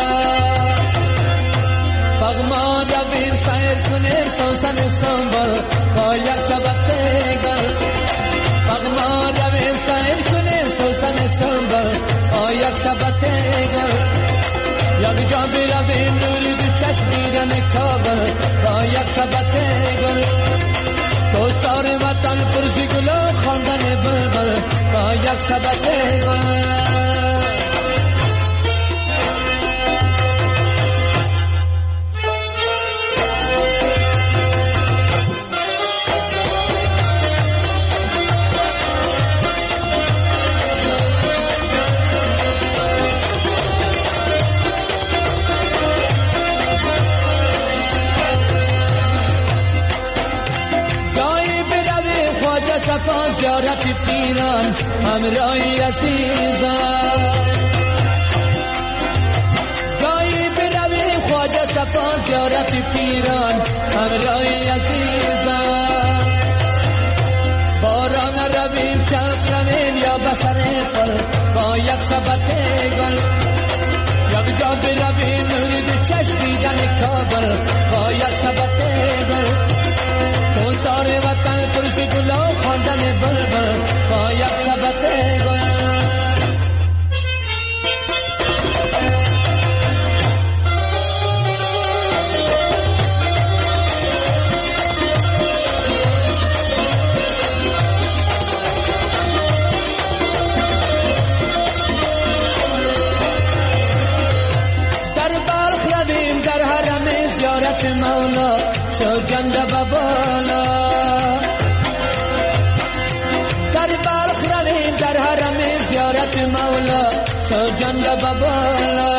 پغما رویم سیر کنیم سوسن استانبول با یک سبت گل، پغما رویم سیر کنیم سوسن استانبول با یک سبت گل، یک جا برویم نوری دو چشم دیدن کابل با یک سبت گل، کوستار وطن پرسی گلا خواندن بلبل با یک سبت گل. صفا زیارت پیران همراهی عزیزان، گاهی برویم خواجه صفا زیارت پیران همراهی عزیزان، باران رویم چرخ رویم یا بسر پل با یک سبت گل، یک جا برویم نوری دو چشمیدن کابل با یک سبت گل، کوستار وطن پرسی گلا خواندن بلبل با یک سبت گل. شو جنده ببالا در بلخ رویم در حرم زیارت مولا شو جنده ببالا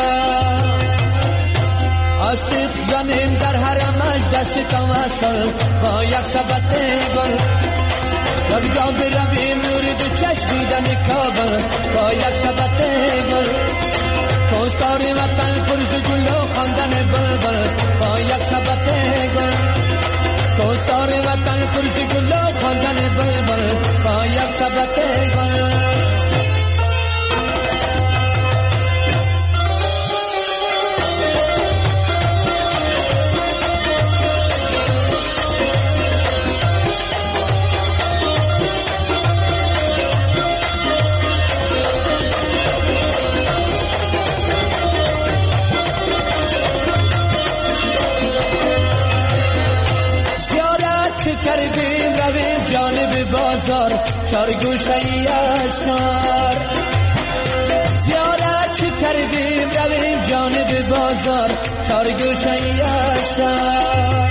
آسیب زنیم در حرمش دست توسل با یک سبت گل یک جا برویم نور چشم دیدن کابل با یک سبت گل کوثر وطن پرز گل و خواندن بلبل با یک سبت گل کوثر وطن پرز گل و خواندن بلبل با یک سبت گل کردیم رویم جانب بازار چار گوشه اشار زیارت چی کردیم رویم جانب بازار چار گوشه اشار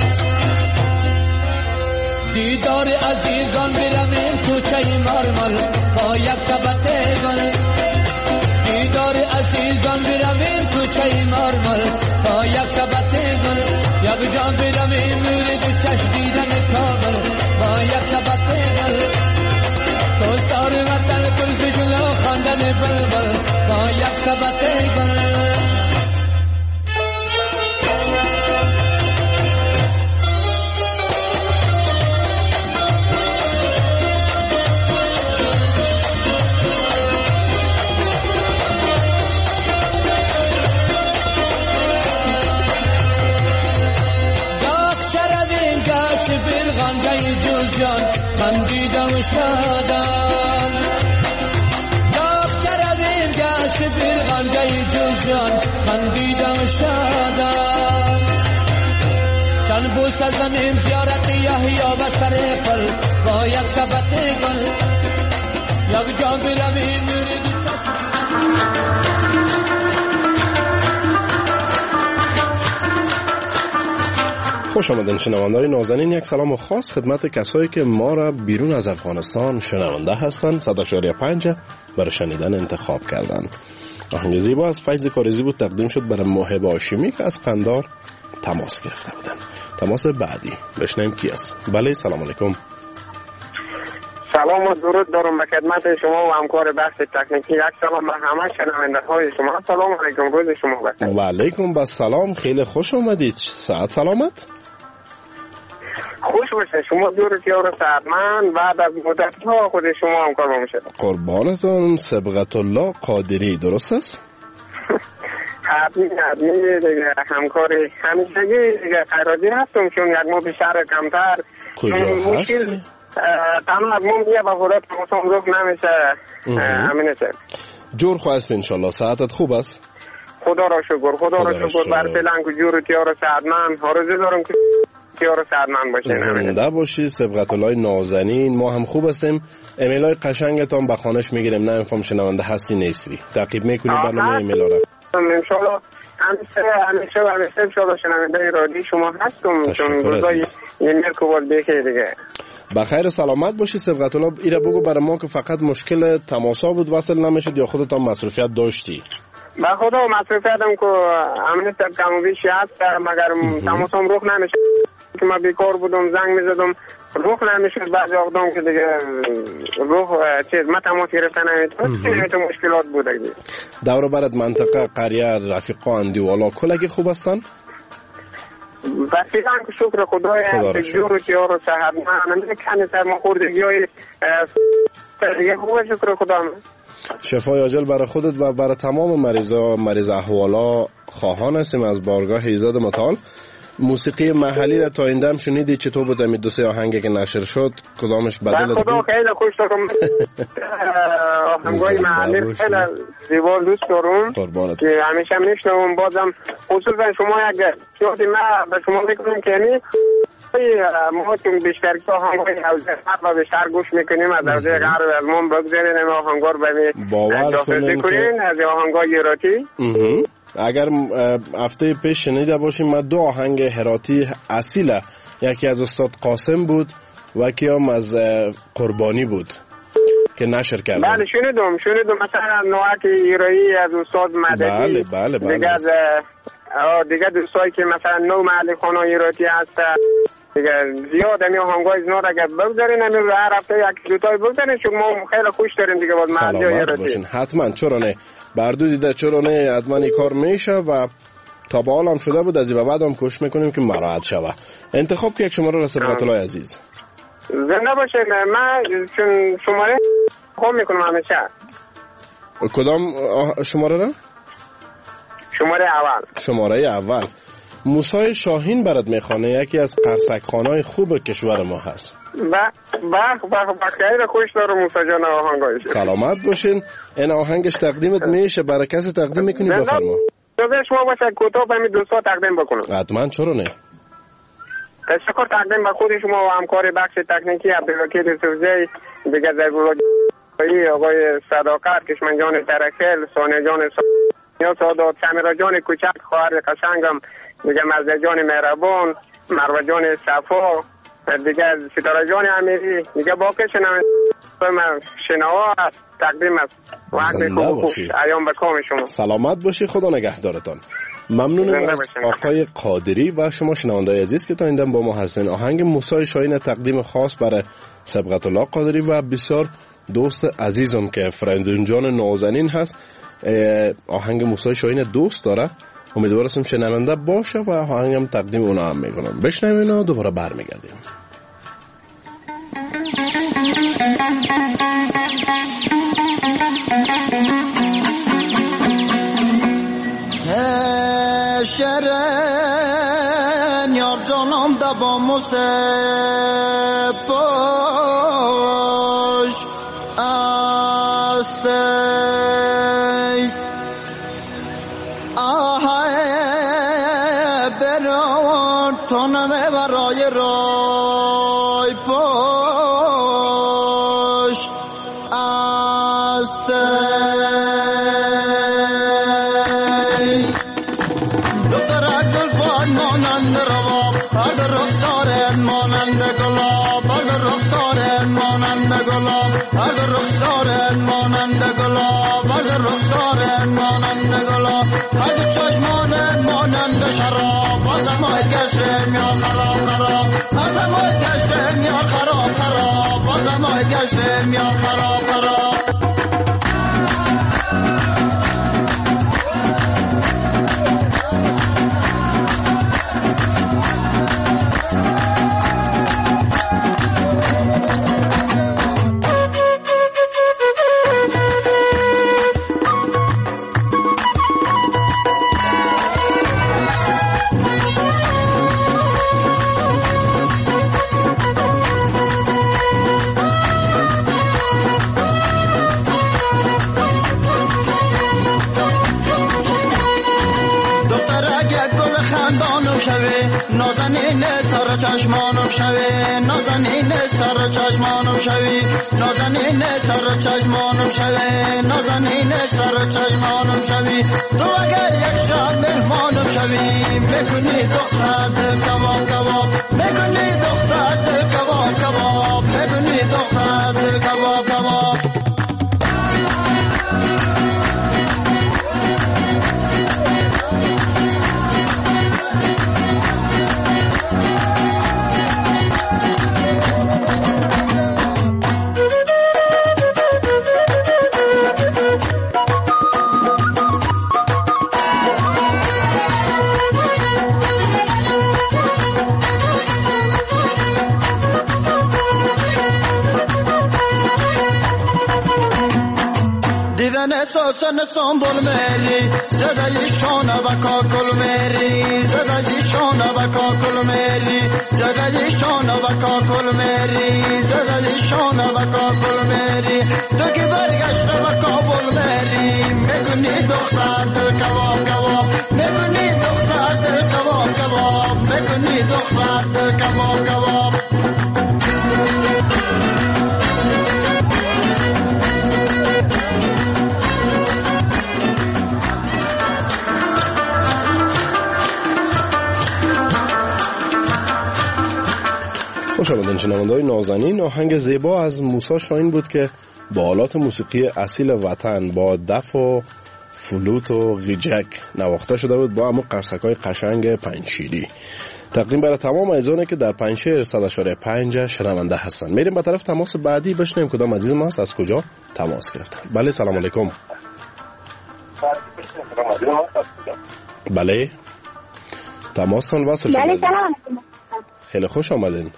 دیدار عزیزان برویم کوچه مارمل با یک سبت گل دیدار عزیزان برویم کوچه مارمل با یک سبت گل یک جان برویم نور دو چشم دیدن کابل با یک سبت گل کوثر وطن پرز گل و خواندن بلبل با یک سبت گل خندیدم شادم داغ چربیم گشت برغنگه جوزان خندیدم شادم چند بوس زنیم زیارت یحیی و سر پل با یک سبت گل یک جا برویم نور دو چشم خوش آمدین شنونده‌های نازنین. یک سلام خاص خدمت کسایی که ما را بیرون از افغانستان شنونده هستند. 100.5 برای شنیدن انتخاب کردن. آهنگ زیبا از فیض کارزی بود تقدیم شد برای محب هاشمی که از قندار تماس گرفته بودن. تماس بعدی بشنویم کی است. بله سلام علیکم. سلام و درود دارم به خدمت شما و همکار بحث تکنیکی. یک سلام به همه شنونده‌های شما. سلام علیکم، روز شما بخیر. و علیکم السلام، خیلی خوش آمدید. ساعت سلامت. خوش باشه شما دور تیار سعدمند بعد از مدت ها خود شما همکار با میشه. قربانتون. صبغت الله قادری درست است؟ حتمی دیگه همکار همیشگی دیگه قراری هستم چون یک ماه بیشتر کمتر. کجا هستی؟ تنها از مون بیه بخورت موسم روک نمیشه. امینه سر جور خواست انشالله. ساعتت خوب است؟ خدا را شکر بر فلان که جور تیار سعدمند آرزو دارم که تیار سعدمند باشه. زنده باشی. صبغت الله نازنین. ما هم خوب هستیم. ایمیل های قشنگتان به خانش میگیریم. نه انفام شنونده هستی نیستی تعقیب میکنیم برنامه ایمیل ها را انشالله. همیشه انشالله شنونده رادیو شما هستم چون روزای ایمیل کوبال بخیر دیگه. بخیر و سلامت باشی. صبغت الله ایره بگو برای ما که فقط مشکل تماسا بود وصل نمیشد یا خودت هم مصروفیت داشتی؟ با خدا مصروفیتم که امنیت کم و بیشی هست مگر تماسم روح نمیشه که ما بیکار بودم زنگ میزدم روح نمیشد بعضی آقدام که دیگه روح چیز ما تماس گرفتن نمیتون مشکلات بوده دیگه. دور برد منطقه قریه رفیقا اندیوالا کلگی خوب هستن؟ رفیقان که شکر خدای جور و تیار و صحب نمیده کنی سرما خوردگی های دیگه خوبه شکر خدا. شفای عاجل برای خودت و برای تمام مریض احوالا خواهان هستیم از بارگاه ایزاد متعال. موسیقی محلی را تا این دم شنیدی چطور بود؟ امی دو سه آهنگی که نشر شد کدامش بدل بود؟ خدا خیلی خوش دارم. آهنگای محلی خیلی زیبا دوست دارم که همیشه میشنوم. بازم خصوصا شما یک چیزی ما به شما میکنم که ما چون بیشتر که آهنگای حوزه و بیشتر گوش میکنیم از حوزه غرب المون بگذارین آهنگار به داخل کنین از آهنگای ایراتی اگر هفته پیش شنیده باشیم ما 2 آهنگ هراتی اصیله، یکی از استاد قاسم بود و یکی هم از قربانی بود که نشر کردن. بله شنیدم مثلا نوعک ایرایی از استاد مددی. بله دیگه دوستایی که مثلا نو محلی خانه ایراتی هست دیگه زیاد همی آهنگای از نو را اگر بگذارین همی رو هر هفته یک دوتای بگذارین، چون ما خیلی خوش داریم دیگه باز محلی ایراتی. حتما چرا نه، بردو دیده چرا نه، حتما این کار میشه و تا به حال هم شده بود، از این بعد هم کوشش میکنیم که مراحت شوه. انتخاب که یک شماره را سبقت الله عزیز. زنده باشه. من چون شماره خوب میکنم همیشه. کدام شماره را؟ شماره اول. موسی شاهین برات میخوانه، یکی از قرصکخانه‌های خوب کشور ما هست. خیلی خوش داره موسی جان آهنگایش. سلامت باشین. این آهنگش تقدیمت میشه، برای کسی تقدیم میکنی بفرما. جزء شما باشه کوتاه همین دوستا تقدیم بکنم. حتما چرا نه. تشکر تقدیم به خود شما و همکار بخش تکنیکی عبدالوکیل سوزی، دیگه زرگوی آقای صداقت، کشمن جان ترکل، سانه جان یا سادات، سمیرا جان کوچک خواهر قشنگم، دیگه مرزه جان مهربان، مروه جان صفا، دیگه ستاره جان امیری، دیگه باقی شنوا است، تقدیم است. وقت خوب خوش ایام به کام شما. سلامت باشی، خدا نگهدارتان. ممنونم از آقای قادری و شما شنوندای عزیز که تا این دم با ما هستین. آهنگ موسی شاهین تقدیم خاص برای سبقت الله قادری و بسیار دوست عزیزم که فرندون جان نازنین هست. آهنگ موسی شاهین دوست داره، امیدوارم شنونده باشه و آهنگم تقدیم اونا هم میکنم. بشنویم و دوباره برمیگردیم. شرن یار جانم دبا مصباش است بران تو نمه برای رای پاش است دختر گل پاک مانند رواب برد رخسارت مانند گلاب برد رخسارت مانند گلاب برد رخسارت مانند گلاب برد رخسارت مانند گلاب برد چشمانت مانند شراب بازمای گشتم یا خراب خراب بازمای گشتم یا خراب خراب بازمای گشتم یا خراب خراب نازنین سر چشمانم شوی نازنین سر چشمانم شوی نازنین سر چشمانم شوی نازنین سر چشمانم شوی تو اگر یک شب مهمانم شوی میکنی دختر دل کباب کباب میکنی دختر دل کباب کباب میکنی دختر دل کباب کباب سن سنبول میری زدای شانه و کاکل میری زدای شانه و کاکل میری زدای شانه و کاکل میری زدای شانه و کاکل میری تو که برگشت و کابل میری میکنی دختر دل کباب کباب میکنی دختر دل کباب کباب میکنی دختر دل کباب کباب خوش آمدین شنونده‌های نازنین. آهنگ زیبا از موسی شاهین بود که با آلات موسیقی اصیل وطن با دف و فلوت و غیجک نواخته شده بود با همون قرصک‌های قشنگ پنجشیری. تقدیم برای تمام عزیزانی که در پنجشیر 100.5 شنونده هستند. میریم به طرف تماس بعدی بشنویم کدام عزیز ما از کجا تماس گرفتن. بله سلام علیکم. بله تماستان وصل شد. بله سلام. خیلی خوش آمدین.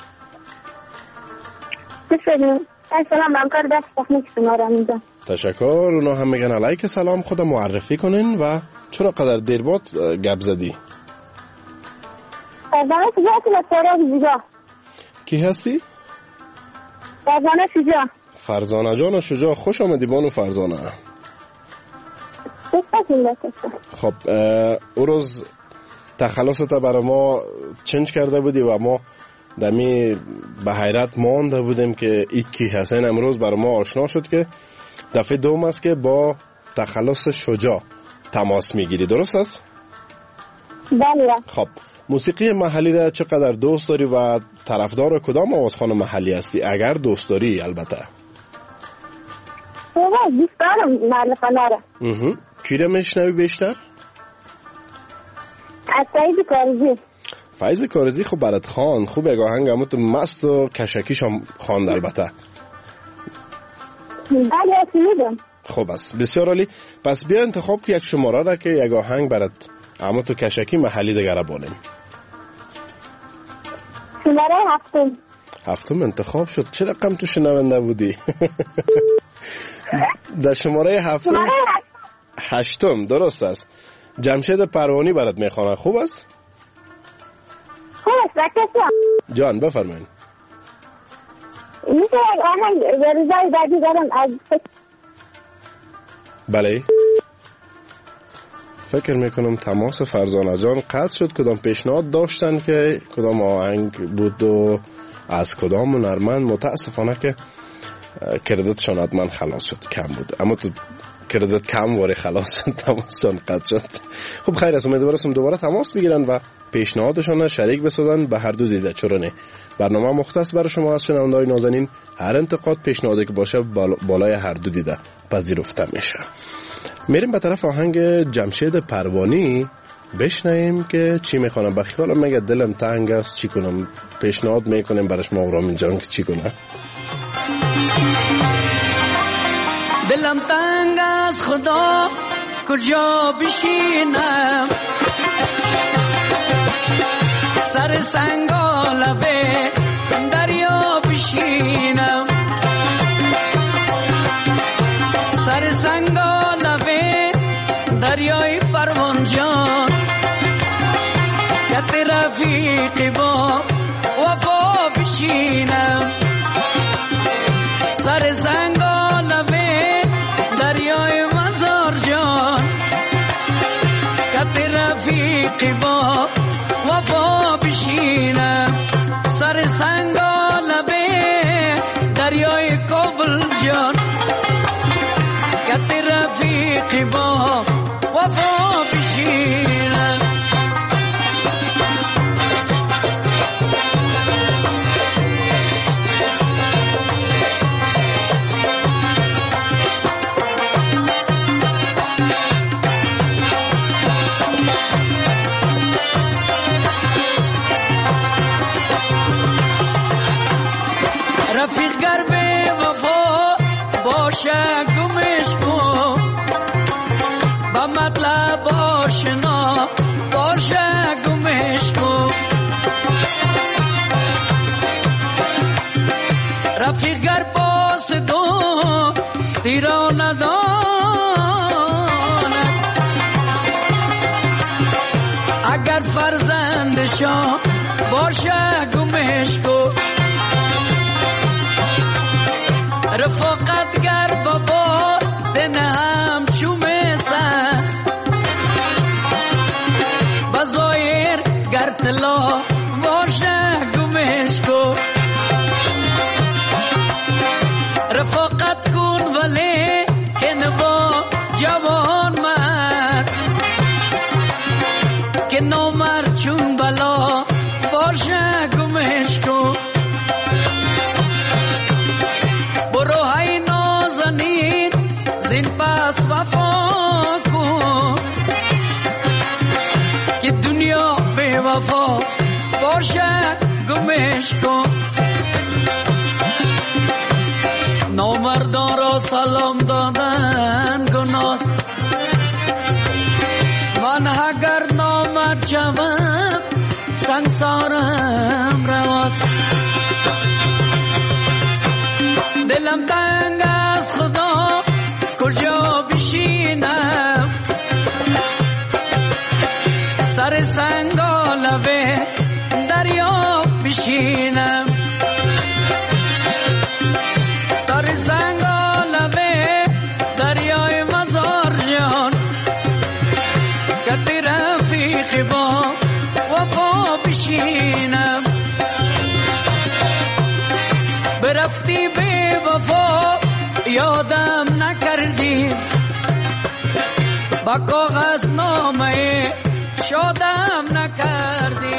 سلام همکار دست تکنیک شما را میدم. تشکر. اونا هم میگن علیک سلام. خود معرفی کنین و چرا قدر دیر بعد گپ زدی؟ فرزانه شجاع از شجاع. کی هستی؟ فرزانه شجاع. فرزانه جان و شجاع خوش آمدی بانو فرزانه. خب او روز تخلصت برای ما چنج کرده بودی و ما دمی به حیرت مانده بودیم که ایکی حسین امروز برای ما آشنا شد که دفعه دوم است که با تخلص شجاع تماس میگیری، درست است؟ بله. خب موسیقی محلی را چقدر دوست داری و طرفدار کدام آوازخوان محلی هستی اگر دوست داری؟ البته دوست دارم محل فناره. کی را میشنوی بیشتر؟ از فیض کارزی. فیض کارزی خب برات خان خوب یک آهنگ همون تو مست و کشکیش هم خواند البته. بله شنیدم. خب است بسیار عالی. پس بیا انتخاب که یک شماره را که یک آهنگ برات همون تو کشکی محلی دیگه را بانیم. شماره هفتم. هفتم انتخاب شد. چه رقم تو شنونده بودی؟ در شماره هفتم. هشتم درست است. جمشید پروانی برات میخوانه. خوب است؟ خوب است. جان بفرمایید. میشه یک آهنگ روزای بعدی دارم از بله فکر میکنم تماس فرزانه جان قطع شد. کدام پیشنهاد داشتن که کدام آهنگ بود و از کدام هنرمند؟ متاسفانه که کردیتشان حتما خلاص شد، کم بود، اما تو کردیت کم واره خلاص شد، تماسشان قطع شد. خب خیر است، امیدوارم دوباره تماس بگیرن و پیشنهادشان شریک بسازن به هر دو دیده. چرا نه؟ برنامه مختص برای شما از شنونده‌های نازنین. هر انتقاد پیشنهادی که باشه بالای هر دو دیده پذیرفته میشه. میریم به طرف آهنگ جمشید پروانی بشنویم که چی میخوانم. به خیالم میگه دلم تنگ است چی کنم. پیشنهاد میکنیم براش مغرام جان که چی کنه. دلم تنگ از خدا کجا بشینم، سر سنگال به دریا بشینم، سر سنگال به دریای پروان جان، که رفیقی با وفا بشینم، سر سنگال به دریای مزار جان، که رفیقی با وفا بشینم، سر سنگال به دریای کابل جان، که رفیقی با وفا بشینم. رفیق گر به وفا باشه گمش کن، با مطلب آشنا باشه گمش کن، رفیق گر پاس دوستی را نداند، اگر فرزندشان باشه گمش کن، رفاقت گر بابا دنم چومس است، بزایر گر طلا باشه گمش کن، رفاقت کن ولی کن با جوان مرد، که نامرد چون بلا باشه گمش کن، زین پس وفا کن که دنیا به وفا باشه گمش کن. نامردان را سلام دادن گناست، من اگر نامرد شوم سنگسارم رواست. دلم تنگ از خدا کجا بشینم، سر سنگا لبه دریا بشینم، سر سنگا لبه دریای مزار جان کتی رفیق با وفا بشینم. برفتی به وفا یادم نکردی، با کاغذ نامه شادم نکردی.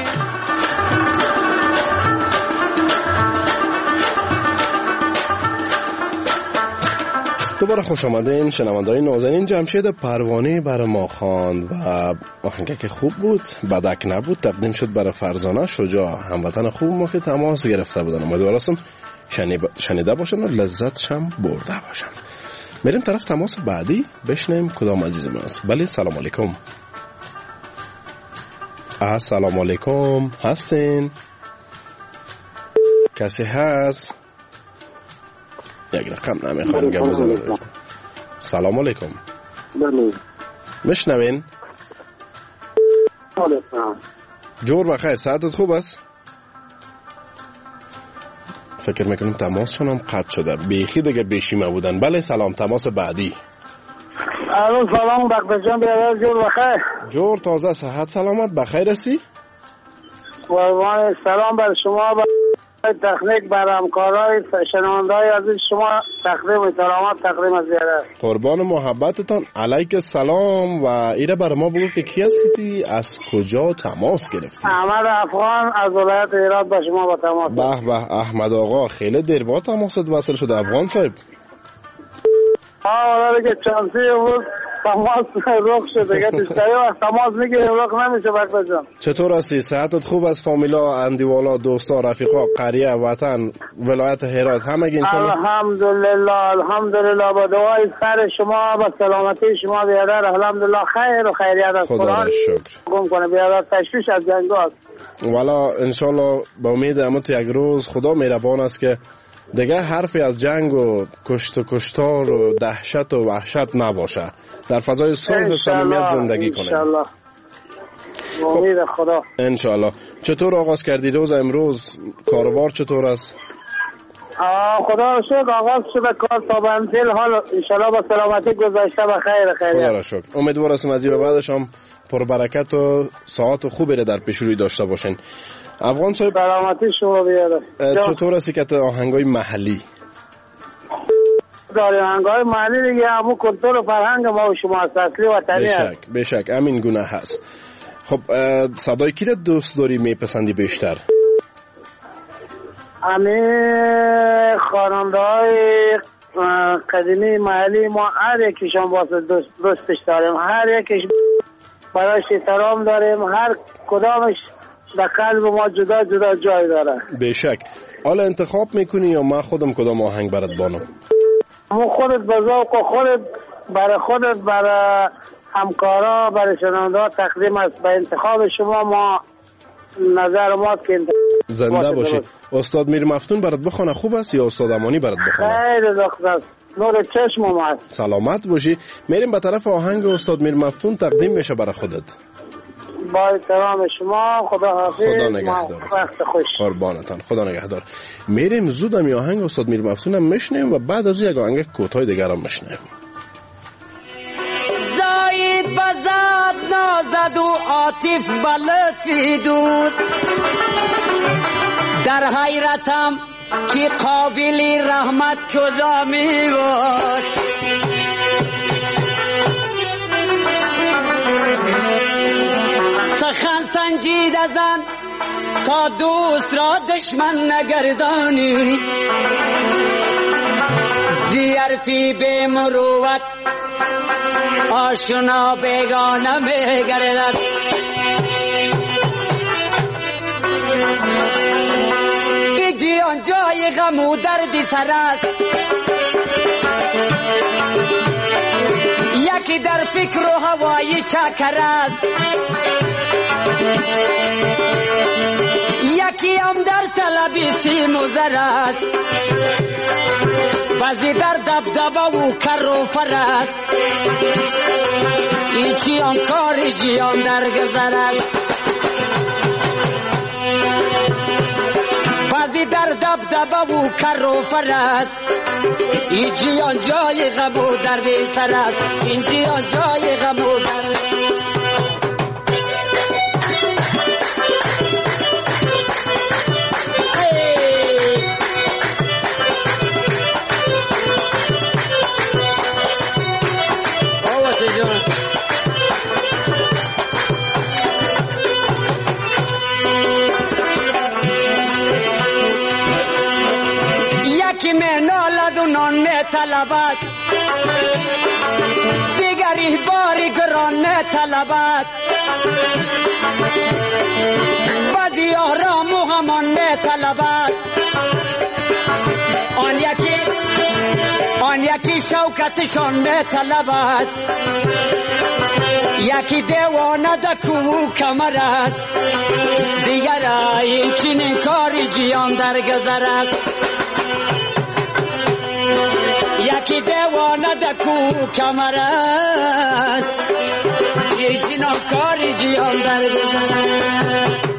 دوباره خوش آمدین شنونده‌های نازنین. جمشید پروانه برای ما خواند و آهنگک خوب بود، بدک نبود، تقدیم شد برای فرزانه شجاع، هموطن خوب ما که تماس گرفته بودن. امیدوارم شنیده باشن و لذتش هم برده باشن. میریم طرف تماس بعدی بشنیم کدام عزیزمون است. بله سلام علیکم. السلام علیکم، هستین؟ کسی هست؟ یک رقم نمیخوایم گم بزنم. سلام علیکم. بله میشنوین؟ علیکم. جور بخیر، ساعتت خوب است؟ فکر میکنم تماسشون هم قطع شده، بیخی دیگه بیشیمه بودن. بله سلام، تماس بعدی. الو سلام بخت جان، بیادر جور بخیر. جور تازه، صحت سلامت، بخیر هستی؟ قربان سلام بر شما، بر تکنیک، بر همکارای شنونده‌های عزیز شما، تقدیم احترامات تقدیم از بیادر. قربان محبتتان، علیک السلام. و ایره بر ما بگو که کی هستی، از کجا تماس گرفتی؟ احمد افغان از ولایت هرات با شما با تماس. به به احمد آقا، خیلی دیر با تماست وصل شده افغان صاحب. والا دیگه چانسی بود تماس رخ شد دیگه، بیشتری وقت تماس میگیریم رخ نمیشه بخت جان. چطور هستی؟ صحتت خوب است؟ فامیلا، اندیوالا، دوستا، رفیقا، قریه، وطن، ولایت هرات همگی انشالله؟ الحمدلله با دعای سر شما با سلامتی شما بیادر الحمدلله خیر و خیریت از خدا را شکر. گم کنه بیادر، تشویش از جنگات. والا انشالله با امید امت یک روز خدا مهربان است که دیگه حرفی از جنگ و کشت و کشتار و دهشت و وحشت نباشه، در فضای صلح و صمیمیت زندگی کنیم انشالله. امید خدا انشالله. چطور آغاز کردی روز امروز؟ کاروبار چطور است؟ خدا را شکر آغاز شده کار تا بنزل، حال انشالله با سلامتی گذشته و خیر خیریت. خدا را شکر. امیدوار هستم از این به بعدش هم پربرکت و ساعت خوبی را در پیش روی داشته باشین. افغان صاحب سلامتی شما بیاره. چطور هستی که آهنگای محلی داریم؟ آهنگای محلی دیگه همون کلتور و فرهنگ ما و شما اصلی وطنی هست. بشک همین گونه هست. خب صدای کی را دوست داری میپسندی بیشتر؟ همین خواننده های قدیمی محلی ما هر یکیشان واسه دوستش داریم، هر یکیش برایش احترام داریم، هر کدامش در قلب ما جدا جدا جای داره. بشک. حالا انتخاب میکنی یا من خودم کدام آهنگ برات بانم؟ خودت به ذوق و خودت برای همکارا برای شنونده تقدیم است. به انتخاب شما ما نظر ما که زنده باشی. استاد میر مفتون برات بخونه خوب است یا استاد امانی برات بخونه؟ خیلی زخت است، نور چشم است. سلامت باشی. میریم به طرف آهنگ استاد میر مفتون تقدیم میشه برای خودت. با احترام شما، خدا حافظ. خدا نگهدار. وقت خوش. قربانتان، خدا نگهدار. میریم زود هم آهنگ استاد میر مفتون هم میشنیم و بعد از یک آهنگ کوتاه دیگر هم میشنیم. زاید بزد نازد و عاطف بلطفی دوست، در حیرتم که قابلی رحمت کجا می باش. سخن سنجید زن تا دوست را دشمن نگردانی، زیرفی به مروت آشنا بیگانه میگردد. ای جیان جای غم و درد سر است، یکی در فکر و هوای چکر است، یکی هم در طلب سیم و زر است، بعضی در دبدبه و کر و فر است. ای جیان کار جیان در گذر است، بعضی در دبدبه و کر و فر است. این جیان جای غم و درد سر است، این جیان جای غم و درد. یکی می نالد و نان می طلبد، دیگری باری گران می طلبد، بعضی آرام و همان می طلبد. آن یکی شوکتشان می طلبد، یکی دیوانه دکو کمر است، دیگر این چنین کاری جیان در گذر است. یکی دیوانه دکو کمر است، این چنین کاری جیان در گذر است.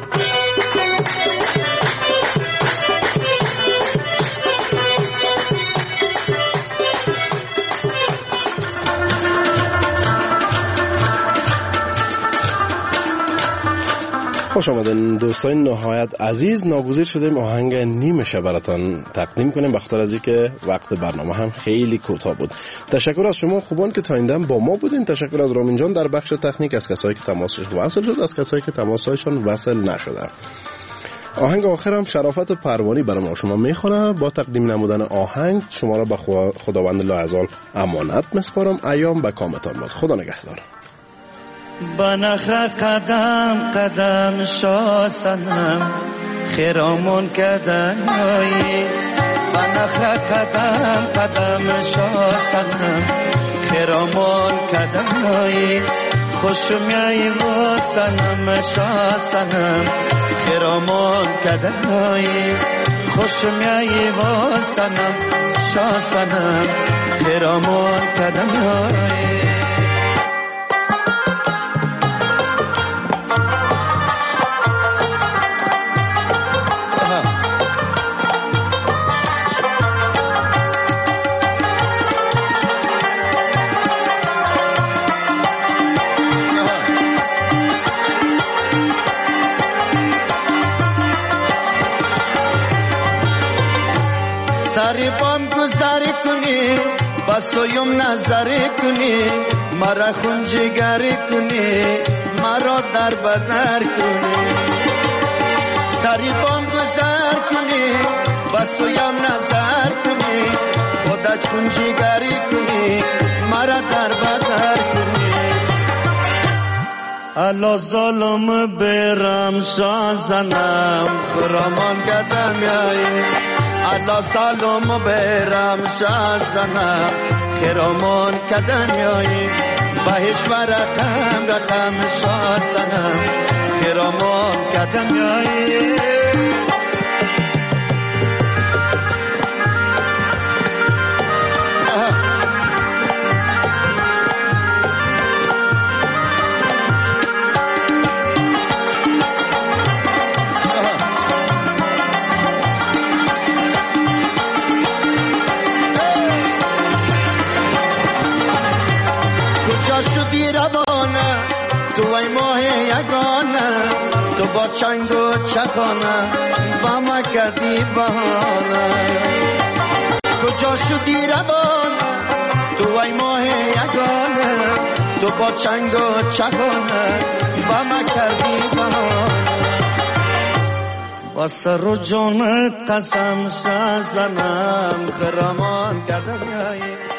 خوش آمدین دوستان نهایت عزیز. ناگزیر شدیم آهنگ نیمشه براتان تقدیم کنیم بخاطر از اینکه وقت برنامه هم خیلی کوتاه بود. تشکر از شما خوبان که تا این دم با ما بودین. تشکر از رامین جان در بخش تکنیک، از کسایی که تماسش وصل شد، از کسایی که تماسایشان وصل نشده. آهنگ آخر هم شرافت پروانی برای ما شما میخونه. با تقدیم نمودن آهنگ شما را به خداوند لاعزال امانت میسپارم. ایام به کامتان باد. خدا نگهدار. بنخر قدم قدم شاسنم خیرامون کدنایی، بنخر قدم قدم شاسنم خیرامون کدنایی، خوشمیایی واسنم شاسنم خیرامون کدنایی، خوشمیایی واسنم شاسنم خیرامون کدنایی. سری بام گذاری کنی بسویم نظری کنی، مرا خونجگری کنی مرا در بدر کنی. سری بام گذار کنی بسویم نظر کنی، خودت خونجگری کنی مرا در بدر کنی. الا ظالم برم شازنم خرامان قدم یایی، الا ظالم برم شازنم خرامان قدم یایی، بهش و رقم شازنم خرامان قدم یایی. شدی روانه تو ای ماه یگانه، تو با چنگ و چکانه با ما کردی بهانه. کجا شدی روانه تو ای ماه یگانه، تو با چنگ و چکانه با ما کردی بهانه. و سر و جان قسم زنم خرامان که دریایی